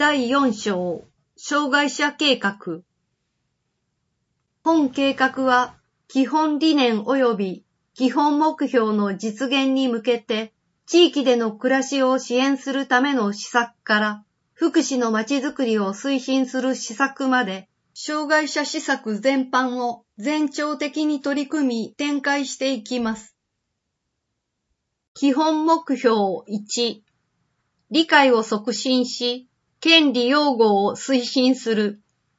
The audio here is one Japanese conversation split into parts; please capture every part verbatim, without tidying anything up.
だいよん章、障害者計画。本計画は、基本理念及び基本目標の実現に向けて、地域での暮らしを支援するための施策から、福祉のまちづくりを推進する施策まで、障害者施策全般を全庁的に取り組み展開していきます。基本目標いち、理解を促進し、権利擁護を推進する。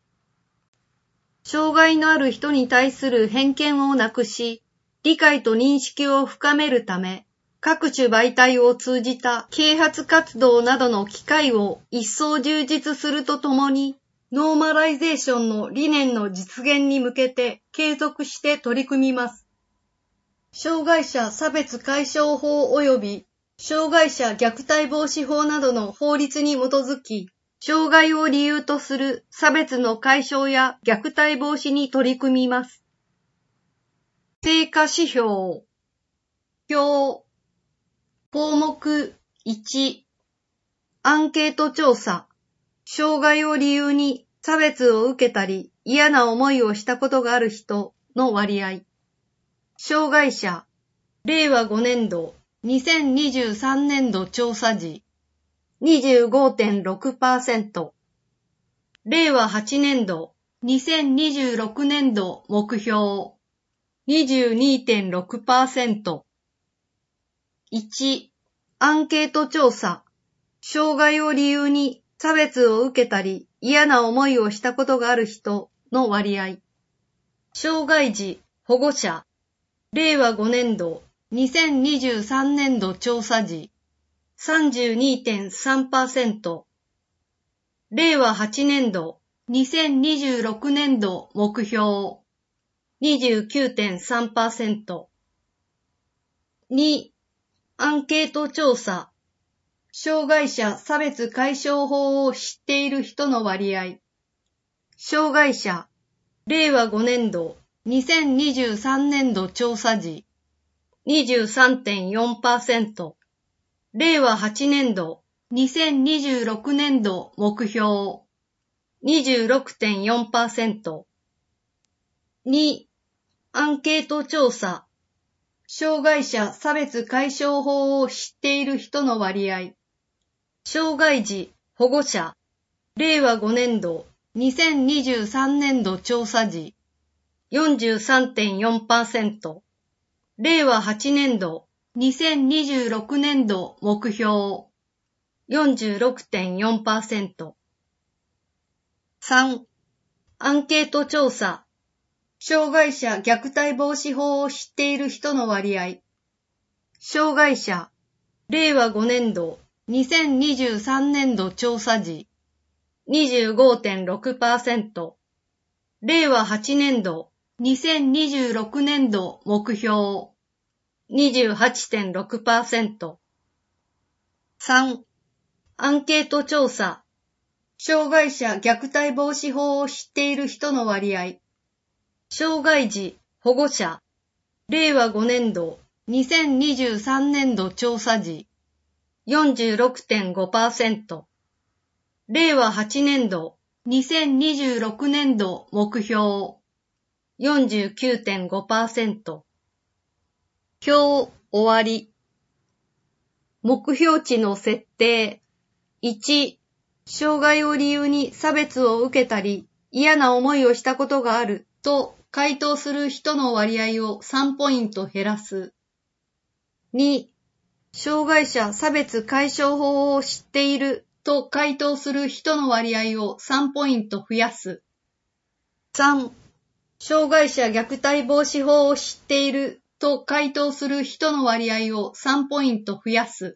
障害のある人に対する偏見をなくし、理解と認識を深めるため、各種媒体を通じた啓発活動などの機会を一層充実するとともに、ノーマライゼーションの理念の実現に向けて継続して取り組みます。障害者差別解消法及び障害者虐待防止法などの法律に基づき、障害を理由とする差別の解消や虐待防止に取り組みます。成果指標。表。項目いち。アンケート調査。障害を理由に差別を受けたり嫌な思いをしたことがある人の割合。障害者。れいわごねんど、にせんにじゅうさんねんど調査時。にじゅうごてんろくパーセント。れいわはちねんど、にせんにじゅうろくねんど目標。にじゅうにてんろくパーセント。いち、アンケート調査。障害を理由に差別を受けたり嫌な思いをしたことがある人の割合。障害児、保護者。れいわごねんど、にせんにじゅうさんねんど調査時。さんじゅうにてんさんパーセント。れいわはちねんど、にせんにじゅうろくねんど目標。にじゅうきゅうてんさんパーセント。に、アンケート調査。障害者差別解消法を知っている人の割合。障害者、れいわごねんど、にせんにじゅうさんねんど調査時。にじゅうさんてんよんパーセント。れいわはちねんど、にせんにじゅうろくねんど目標。にじゅうろくてんよんパーセント。に、アンケート調査。障害者差別解消法を知っている人の割合。障害児、保護者。れいわごねんど、にせんにじゅうさんねんど調査時。よんじゅうさんてんよんパーセント。れいわはちねんど、にせんにじゅうろくねんど目標。よんじゅうろくてんよんパーセント。さん、アンケート調査。障害者虐待防止法を知っている人の割合。障害者、れいわごねんど、にせんにじゅうさんねんど調査時。にじゅうごてんろくパーセント。れいわはちねんど、にせんにじゅうろくねんど目標。にじゅうはちてんろくパーセント。さん、アンケート調査。障害者虐待防止法を知っている人の割合。障害児、保護者。れいわごねんど、にせんにじゅうさんねんど調査時。よんじゅうろくてんごパーセント。れいわはちねんど、にせんにじゅうろくねんど目標。よんじゅうきゅうてんごパーセント。表終わり。目標値の設定。いち、障害を理由に差別を受けたり嫌な思いをしたことがあると回答する人の割合をさんポイント減らす。に、障害者差別解消法を知っていると回答する人の割合をさんポイント増やす。さん、障害者虐待防止法を知っていると回答する人の割合をさんポイント増やす。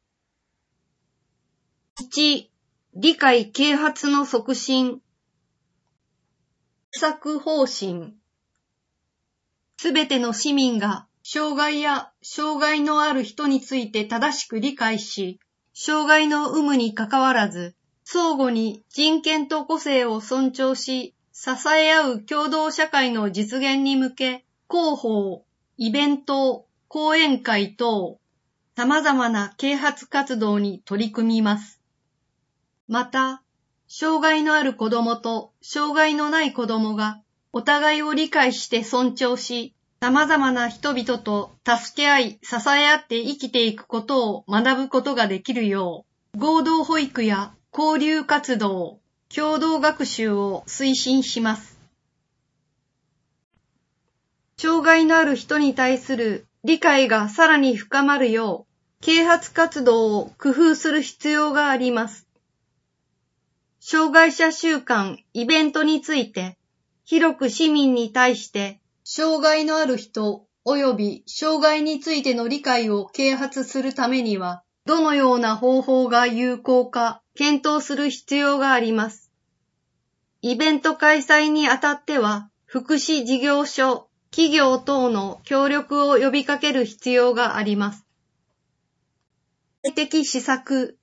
いち、理解啓発の促進。施策方針。すべての市民が障害や障害のある人について正しく理解し、障害の有無にかかわらず、相互に人権と個性を尊重し、支え合う共同社会の実現に向け、広報、イベント、講演会等、様々な啓発活動に取り組みます。また、 障害のある子供と障害のない子供がお互いを理解して尊重し、様々な人々と助け合い、支え合って生きていくことを学ぶことができるよう、合同保育や交流活動、共同学習を推進します。障害のある人に対する理解がさらに深まるよう、啓発活動を工夫する必要があります。障害者週間、イベントについて、広く市民に対して、障害のある人及び障害についての理解を啓発するためには、どのような方法が有効か検討する必要があります。イベント開催にあたっては、福祉事業所、企業等の協力を呼びかける必要があります。具体的施策、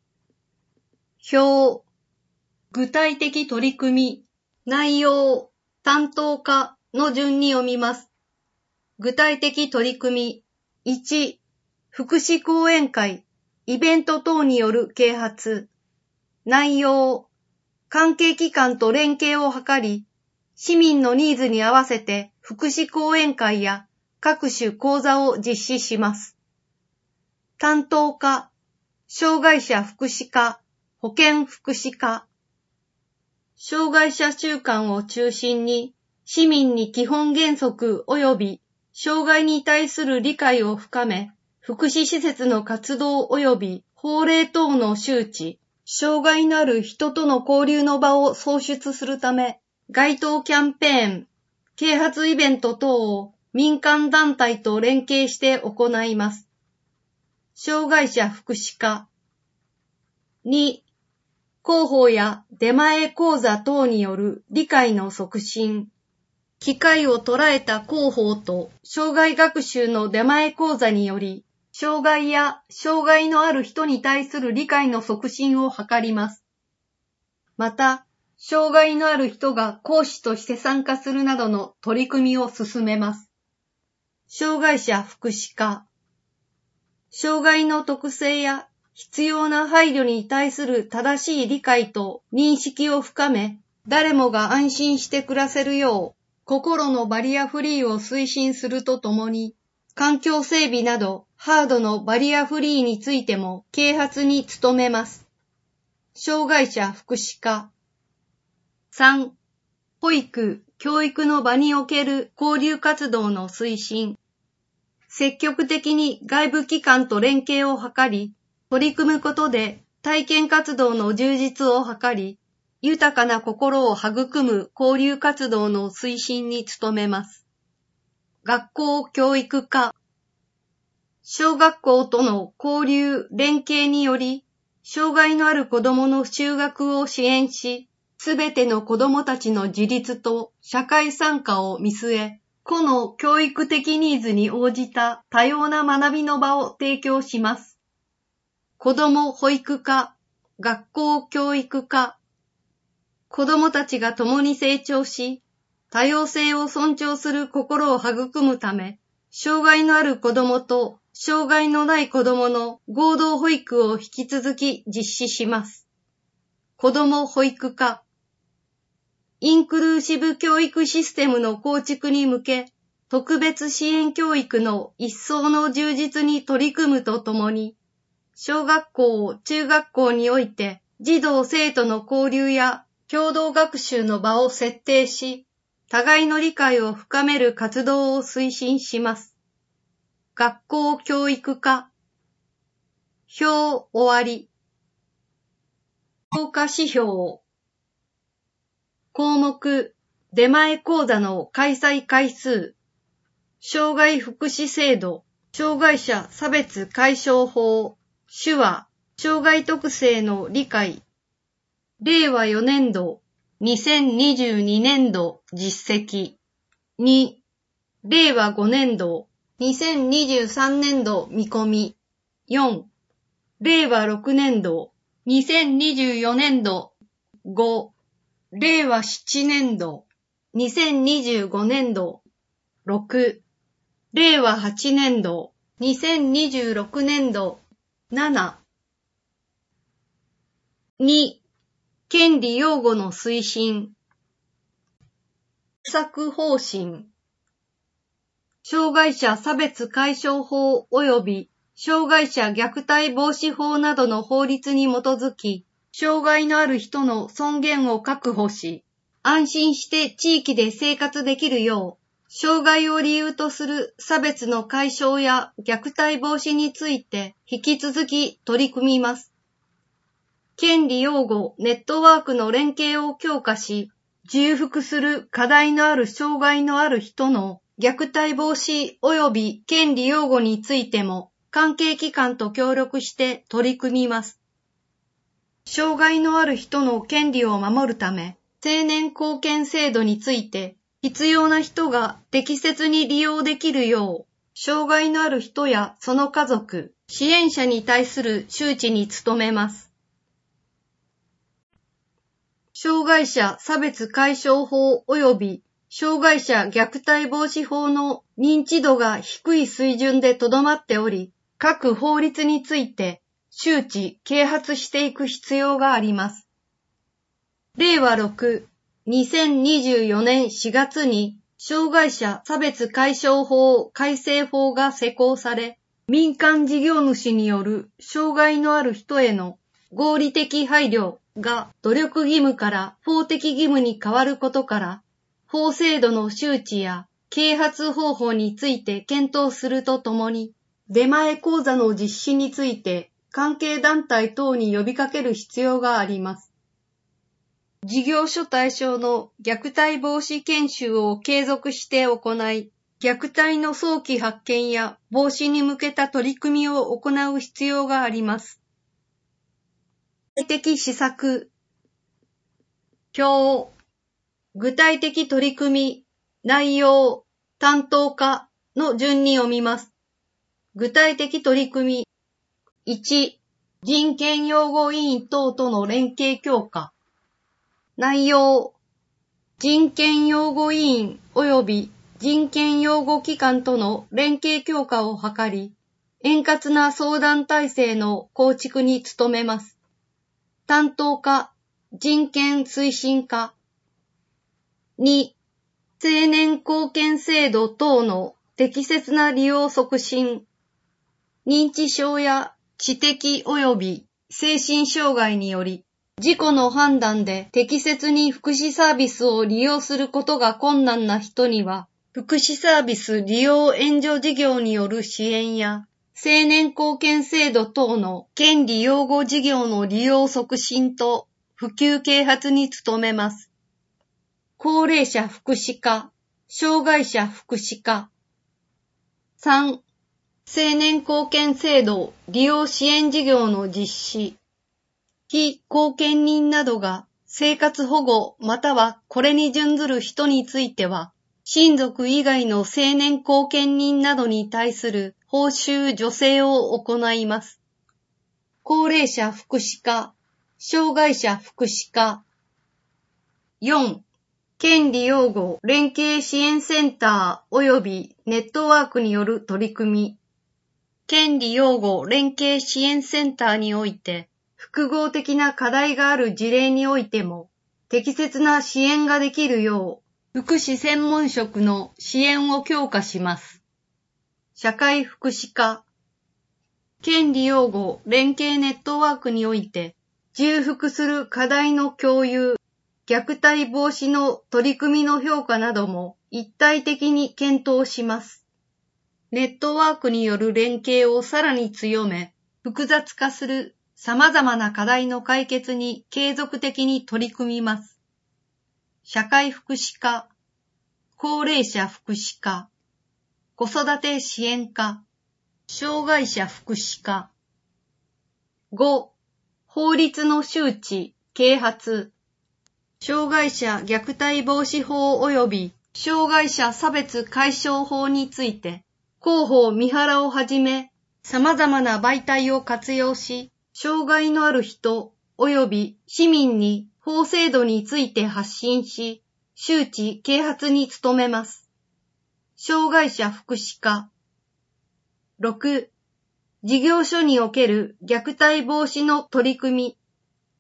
表、具体的取り組み、内容、担当課の順に読みます。具体的取り組み、いち、福祉講演会、イベント等による啓発。内容、関係機関と連携を図り、市民のニーズに合わせて福祉講演会や各種講座を実施します。担当課、障害者福祉課、保健福祉課。障害者週間を中心に、市民に基本原則及び障害に対する理解を深め、福祉施設の活動及び法令等の周知、障害のある人との交流の場を創出するため、街頭キャンペーン、啓発イベント等を民間団体と連携して行います。障害者福祉課。に、広報や出前講座等による理解の促進。機会を捉えた広報と障害学習の出前講座により、障害や障害のある人に対する理解の促進を図ります。また、障害のある人が講師として参加するなどの取り組みを進めます。障害者福祉課。障害の特性や必要な配慮に対する正しい理解と認識を深め、誰もが安心して暮らせるよう、心のバリアフリーを推進するとともに、環境整備などハードのバリアフリーについても啓発に努めます。障害者福祉課。さん、保育、教育の場における交流活動の推進。積極的に外部機関と連携を図り、取り組むことで体験活動の充実を図り、豊かな心を育む交流活動の推進に努めます。学校教育課。小学校との交流連携により、障害のある子どもの就学を支援し、すべての子どもたちの自立と社会参加を見据え、個の教育的ニーズに応じた多様な学びの場を提供します。子ども保育課、学校教育課。子どもたちが共に成長し、多様性を尊重する心を育むため、障害のある子どもと障害のない子どもの合同保育を引き続き実施します。子ども保育課。インクルーシブ教育システムの構築に向け、特別支援教育の一層の充実に取り組むとともに、小学校、中学校において児童生徒の交流や共同学習の場を設定し、互いの理解を深める活動を推進します。学校教育課。表終わり。評価指標。項目、出前講座の開催回数。障害福祉制度、障害者差別解消法、手話、障害特性の理解。れいわよねんど、にせんにじゅうにねんど実績。に、れいわごねんど、にせんにじゅうさんねんど見込み。よん、れいわろくねんど、にせんにじゅうよねんど。ご、れいわななねんど、にせんにじゅうごねんど。ろく、れいわはちねんど、にせんにじゅうろくねんど。なな、に、 権利擁護の推進。施策方針。障害者差別解消法及び障害者虐待防止法などの法律に基づき、障害のある人の尊厳を確保し、安心して地域で生活できるよう、障害を理由とする差別の解消や虐待防止について引き続き取り組みます。権利擁護ネットワークの連携を強化し、重複する課題のある障害のある人の虐待防止及び権利擁護についても関係機関と協力して取り組みます。障害のある人の権利を守るため、成年後見制度について必要な人が適切に利用できるよう、障害のある人やその家族、支援者に対する周知に努めます。障害者差別解消法及び障害者虐待防止法の認知度が低い水準でとどまっており、各法律について周知・啓発していく必要があります。れいわろく、にせんにじゅうよねんしがつに障害者差別解消法改正法が施行され、民間事業主による障害のある人への合理的配慮が努力義務から法的義務に変わることから、法制度の周知や啓発方法について検討するとともに、出前講座の実施について関係団体等に呼びかける必要があります。事業所対象の虐待防止研修を継続して行い、虐待の早期発見や防止に向けた取り組みを行う必要があります。具体的施策、表、具体的取り組み、内容、担当課の順に読みます。具体的取り組み、いち、人権擁護委員等との連携強化。内容、人権擁護委員及び人権擁護機関との連携強化を図り、円滑な相談体制の構築に努めます。担当課、人権推進課。に、成年後見制度等の適切な利用促進。認知症や知的及び精神障害により、自己の判断で適切に福祉サービスを利用することが困難な人には、福祉サービス利用援助事業による支援や、成年後見制度等の権利擁護事業の利用促進と普及啓発に努めます。高齢者福祉課、障害者福祉課。さん、成年後見制度利用支援事業の実施。被後見人などが生活保護またはこれに準ずる人については、親族以外の成年後見人などに対する報酬助成を行います。高齢者福祉課、障害者福祉課。よん、権利擁護連携支援センター及びネットワークによる取り組み。権利擁護連携支援センターにおいて、複合的な課題がある事例においても、適切な支援ができるよう、福祉専門職の支援を強化します。社会福祉課、権利擁護連携ネットワークにおいて、重複する課題の共有、虐待防止の取り組みの評価なども一体的に検討します。ネットワークによる連携をさらに強め、複雑化する様々な課題の解決に継続的に取り組みます。社会福祉課、高齢者福祉課、子育て支援課、障害者福祉課。ご、法律の周知、啓発。障害者虐待防止法及び障害者差別解消法について、広報三原をはじめ、様々な媒体を活用し、障害のある人及び市民に法制度について発信し、周知啓発に努めます。障害者福祉課。ろく、事業所における虐待防止の取り組み。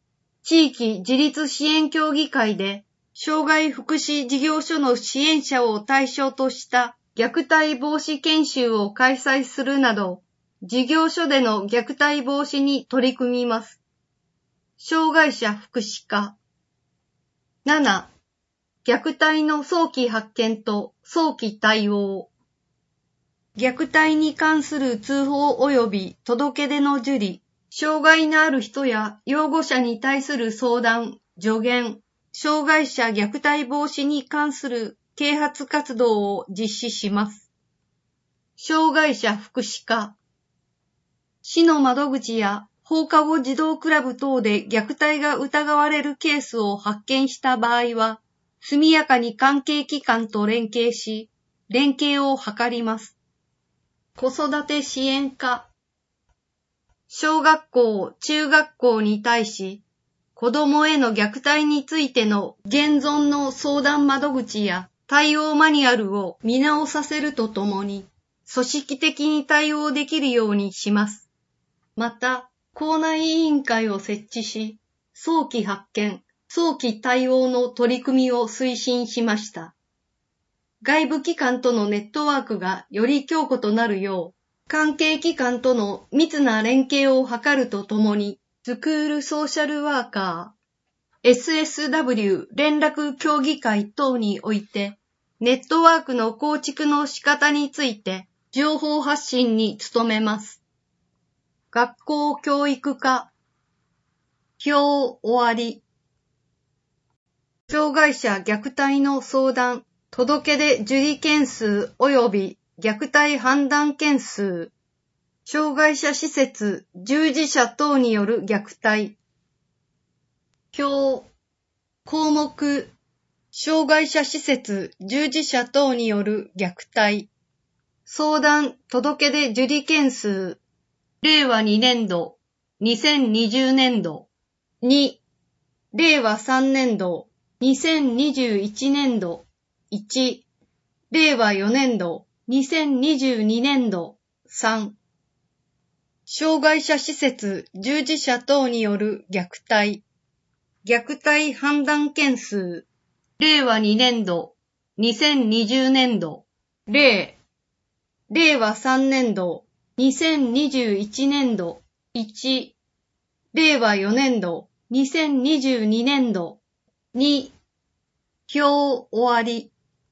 地域自立支援協議会で、障害福祉事業所の支援者を対象とした虐待防止研修を開催するなど、事業所での虐待防止に取り組みます。障害者福祉課。なな、虐待の早期発見と早期対応。虐待に関する通報及び届け出の受理、障害のある人や養護者に対する相談、助言、障害者虐待防止に関する啓発活動を実施します。障害者福祉課。市の窓口や放課後児童クラブ等で虐待が疑われるケースを発見した場合は、速やかに関係機関と連携し、連携を図ります。子育て支援課。小学校、中学校に対し、子どもへの虐待についての現存の相談窓口や対応マニュアルを見直させるとともに、組織的に対応できるようにします。また、校内委員会を設置し、早期発見、早期対応の取り組みを推進しました。外部機関とのネットワークがより強固となるよう、関係機関との密な連携を図るとともに、スクールソーシャルワーカー、エスエスダブリュー 連絡協議会等において、ネットワークの構築の仕方について情報発信に努めます。学校教育課。表終わり。障害者虐待の相談、届け出受理件数及び虐待判断件数。障害者施設、従事者等による虐待。表、項目、障害者施設、従事者等による虐待。相談、届け出受理件数。れいわにねんど、にせんにじゅうねんど。に、れいわさんねんど、にせんにじゅういちねんど。いち、れいわよねんど、にせんにじゅうにねんど。さん、障害者施設、従事者等による虐待。虐待判断件数。れいわにねんど、にせんにじゅうねんど。れい、れいわさんねんど、にせんにじゅういちねんど。いち、れいわよねんど、にせんにじゅうにねんど。に、表終わり。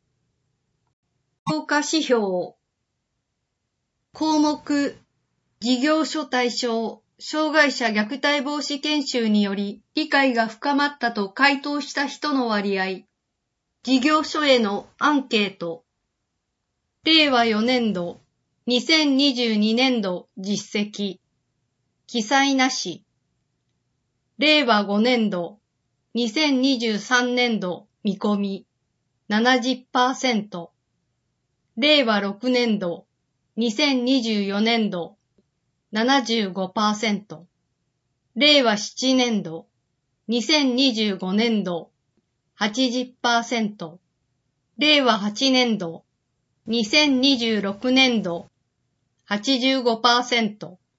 評価指標。項目、事業所対象、障害者虐待防止研修により理解が深まったと回答した人の割合。事業所へのアンケート。れいわよねんど、にせんにじゅうにねんど実績。記載なし。れいわごねんど、にせんにじゅうさんねんど見込み。ななじゅっパーセント。れいわろくねんど、にせんにじゅうよねんどななじゅうごパーセント。れいわななねんど、にせんにじゅうごねんどはちじゅっパーセント。れいわはちねんど、にせんにじゅうろくねんどはちじゅうごパーセント。